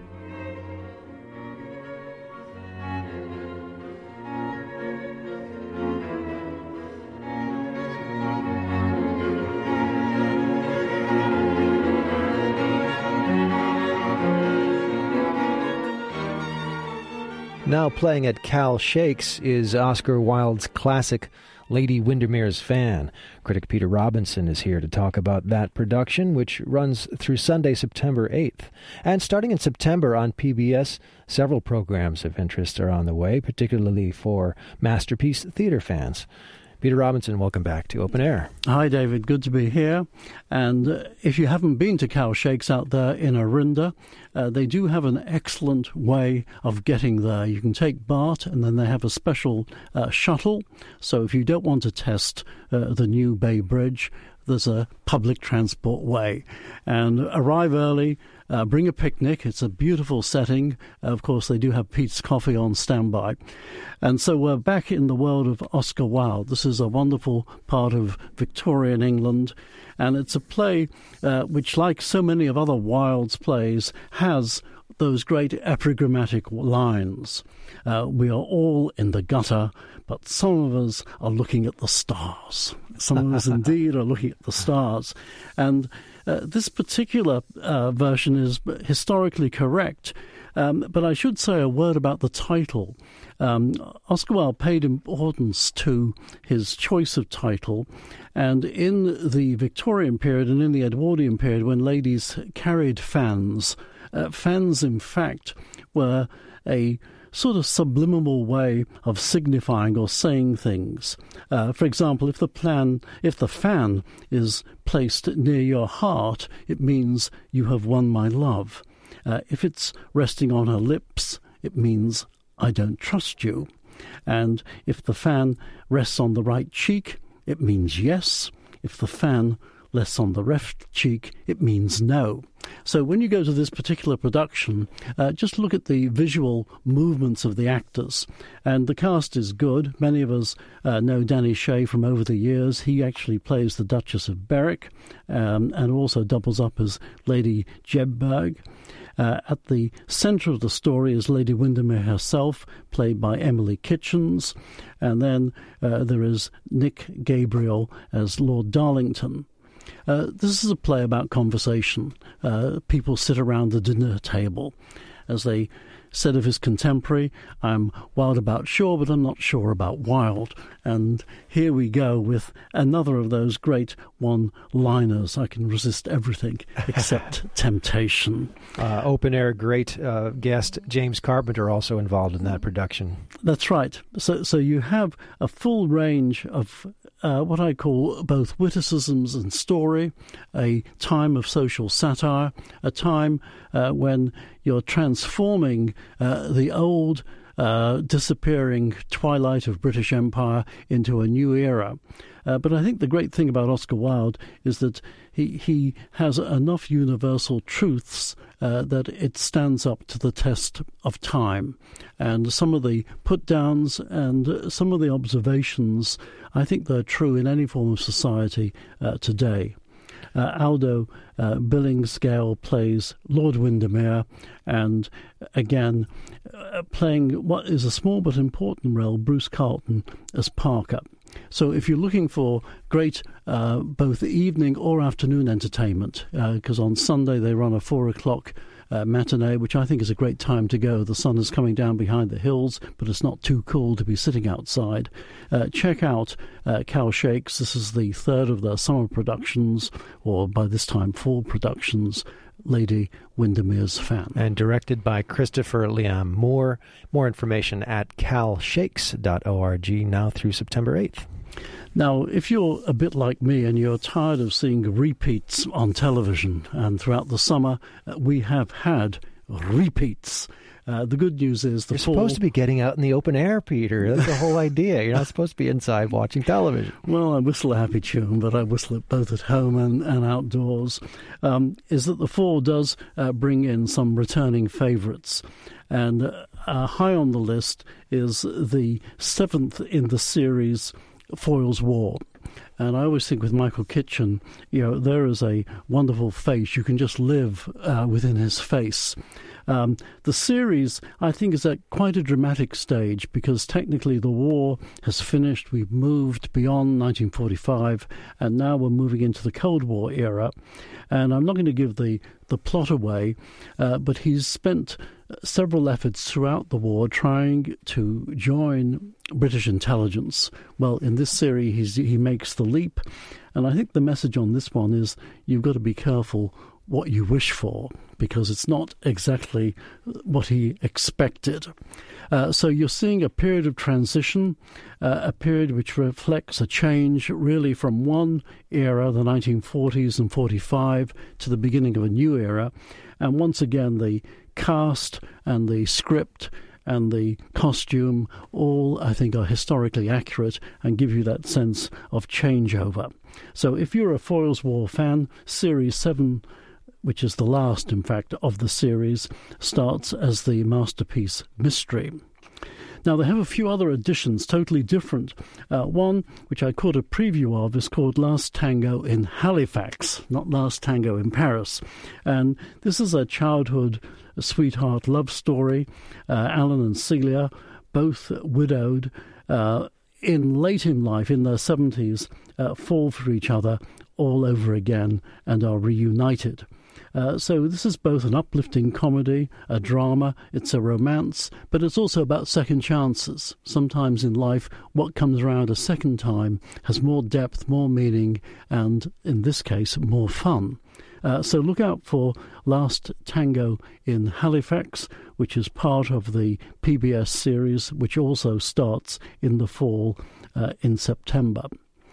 Now playing at Cal Shakes is Oscar Wilde's classic Lady Windermere's Fan. Critic Peter Robinson is here to talk about that production, which runs through Sunday, September eighth. And starting in September on P B S, several programs of interest are on the way, particularly for Masterpiece Theater fans. Peter Robinson, welcome back to Open Air. Hi, David. Good to be here. And uh, if you haven't been to Cal Shakes out there in Orinda, uh, they do have an excellent way of getting there. You can take BART, and then they have a special uh, shuttle. So if you don't want to test uh, the new Bay Bridge, there's a public transport way. And arrive early, uh, bring a picnic. It's a beautiful setting. Uh, of course, they do have Pete's Coffee on standby. And so we're back in the world of Oscar Wilde. This is a wonderful part of Victorian England. And it's a play uh, which, like so many of other Wilde's plays, has those great epigrammatic lines. Uh, we are all in the gutter, but some of us are looking at the stars. Some of us indeed are looking at the stars. And uh, this particular uh, version is historically correct. Um, but I should say a word about the title. Um, Oscar Wilde paid importance to his choice of title, and in the Victorian period and in the Edwardian period, when ladies carried fans, uh, fans in fact were a sort of subliminal way of signifying or saying things. Uh, for example, if the plan, if the fan is placed near your heart, it means you have won my love. Uh, if it's resting on her lips, it means I don't trust you. And if the fan rests on the right cheek, it means yes. If the fan rests on the left cheek, it means no. So when you go to this particular production, uh, just look at the visual movements of the actors. And the cast is good. Many of us uh, know Danny Shea from over the years. He actually plays the Duchess of Berwick um, and also doubles up as Lady Jedburgh. Uh, at the centre of the story is Lady Windermere herself, played by Emily Kitchens. And then uh, there is Nick Gabriel as Lord Darlington. Uh, this is a play about conversation. Uh, people sit around the dinner table. As they said of his contemporary, I'm wild about Shaw, but I'm not sure about Wilde. And here we go with another of those great one-liners. I can resist everything except temptation. Uh, open air great uh, guest James Carpenter also involved in that production. That's right. So, so you have a full range of Uh, what I call both witticisms and story, a time of social satire, a time uh, when you're transforming uh, the old, uh, disappearing twilight of British Empire into a new era. Uh, but I think the great thing about Oscar Wilde is that he, he has enough universal truths uh, that it stands up to the test of time. And some of the put-downs and some of the observations, I think they're true in any form of society uh, today. Uh, Aldo uh, Billingsgale plays Lord Windermere, and again, uh, playing what is a small but important role, Bruce Carlton as Parker. So if you're looking for great uh, both evening or afternoon entertainment, because uh, on Sunday they run a four o'clock uh, matinee, which I think is a great time to go. The sun is coming down behind the hills, but it's not too cool to be sitting outside. Uh, check out uh, Cal Shakes. This is the third of their summer productions, or by this time fall productions, Lady Windermere's Fan. And directed by Christopher Liam Moore. More information at cal shakes dot org now through September eighth. Now, if you're a bit like me and you're tired of seeing repeats on television, and throughout the summer uh, we have had repeats. Uh, the good news is the You're fall... supposed to be getting out in the open air, Peter. That's the whole idea. You're not supposed to be inside watching television. Well, I whistle a happy tune, but I whistle it both at home and, and outdoors. Um, is that the fall does uh, bring in some returning favourites. And uh, high on the list is the seventh in the series, Foyle's War. And I always think with Michael Kitchen, you know, there is a wonderful face. You can just live uh, within his face. Um, the series, I think, is at quite a dramatic stage because technically the war has finished. We've moved beyond nineteen forty-five, and now we're moving into the Cold War era. And I'm not going to give the, the plot away, uh, but he's spent several efforts throughout the war trying to join British intelligence. Well, in this series, he's, he makes the leap. And I think the message on this one is you've got to be careful what you wish for, because it's not exactly what he expected. Uh, so you're seeing a period of transition, uh, a period which reflects a change really from one era, the nineteen forties and forty-five, to the beginning of a new era. And once again, the cast and the script and the costume all, I think, are historically accurate and give you that sense of changeover. So if you're a Foyle's War fan, Series seven, which is the last, in fact, of the series, starts as the masterpiece Mystery. Now, they have a few other editions, totally different. Uh, one, which I caught a preview of, is called Last Tango in Halifax, not Last Tango in Paris. And this is a childhood sweetheart love story. Uh, Alan and Celia, both widowed, uh, in late in life, in their seventies, uh, fall for each other all over again and are reunited. Uh, so this is both an uplifting comedy, a drama, it's a romance, but it's also about second chances. Sometimes in life, what comes around a second time has more depth, more meaning, and in this case, more fun. Uh, so look out for Last Tango in Halifax, which is part of the P B S series, which also starts in the fall uh, in September.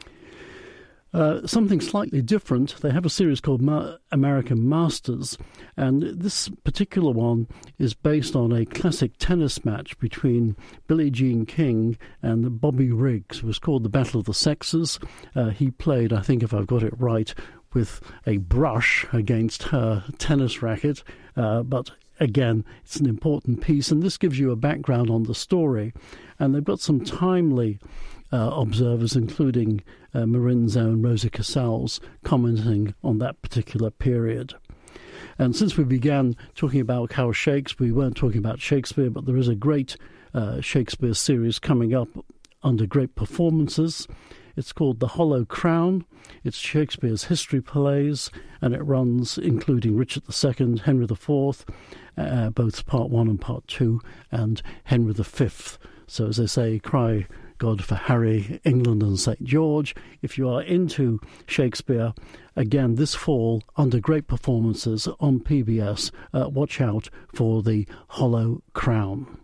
Uh, something slightly different, they have a series called Ma- American Masters, and this particular one is based on a classic tennis match between Billie Jean King and Bobby Riggs. It was called the Battle of the Sexes. Uh, he played, I think if I've got it right, with a brush against her tennis racket, uh, but again, it's an important piece, and this gives you a background on the story. And they've got some timely uh, observers, including uh, Marin's own Rosa Casals, commenting on that particular period. And since we began talking about Carl Shakespeare, we weren't talking about Shakespeare, but there is a great uh, Shakespeare series coming up under great performances. It's called The Hollow Crown. It's Shakespeare's history plays, and it runs including Richard the Second, Henry the Fourth, uh, both part one and part two, and Henry the Fifth. So as they say, cry God for Harry, England and Saint George. If you are into Shakespeare, again this fall, under great performances on P B S, uh, watch out for The Hollow Crown.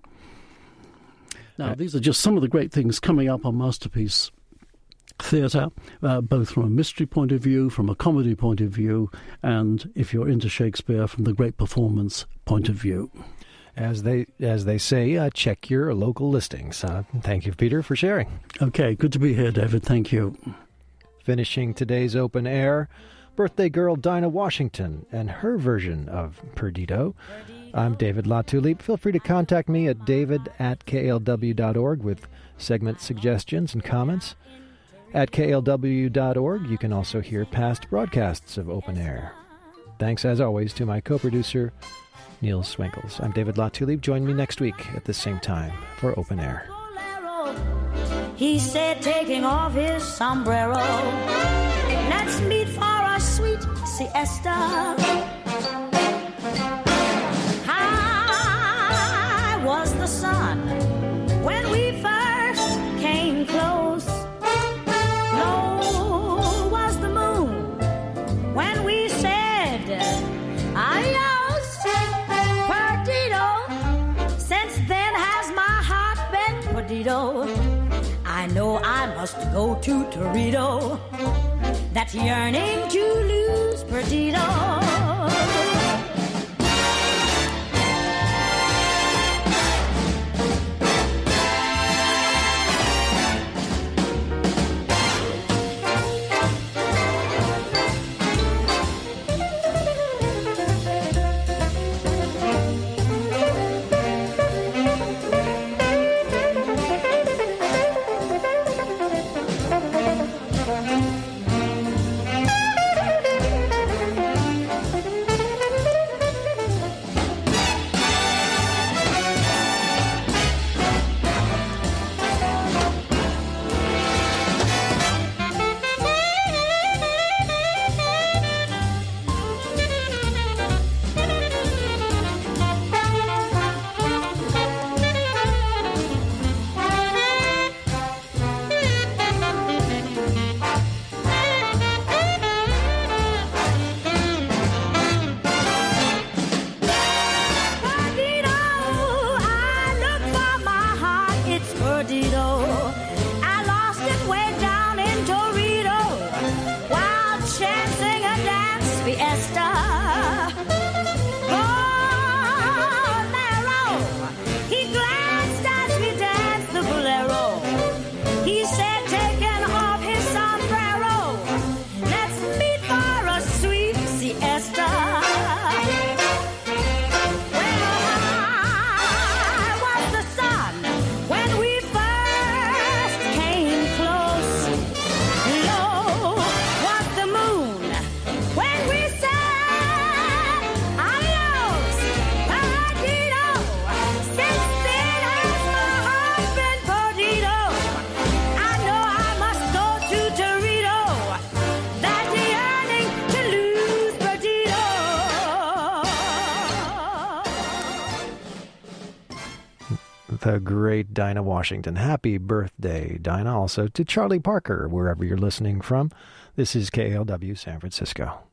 Now, these are just some of the great things coming up on Masterpiece Theatre, uh, both from a mystery point of view, from a comedy point of view, and if you're into Shakespeare, from the great performance point of view. As they as they say, uh, check your local listings. Uh, thank you, Peter, for sharing. Okay, good to be here, David. Thank you. Finishing today's open air, birthday girl Dinah Washington and her version of Perdido. I'm David LaTulippe. Feel free to contact me at david at k l w dot org with segment suggestions and comments. At k l w dot org, you can also hear past broadcasts of Open Air. Thanks, as always, to my co-producer, Neil Swinkles. I'm David LaTulippe. Join me next week at the same time for Open Air. He said, taking off his sombrero, let's meet for a sweet siesta. High was the sun when we first came close. Low was the moon when we said adios. Perdido, since then has my heart been perdido. I know I must go to Torito, that yearning to lose Perdido. the great Dinah Washington. Happy birthday, Dinah. Also to Charlie Parker, wherever you're listening from. This is K A L W San Francisco.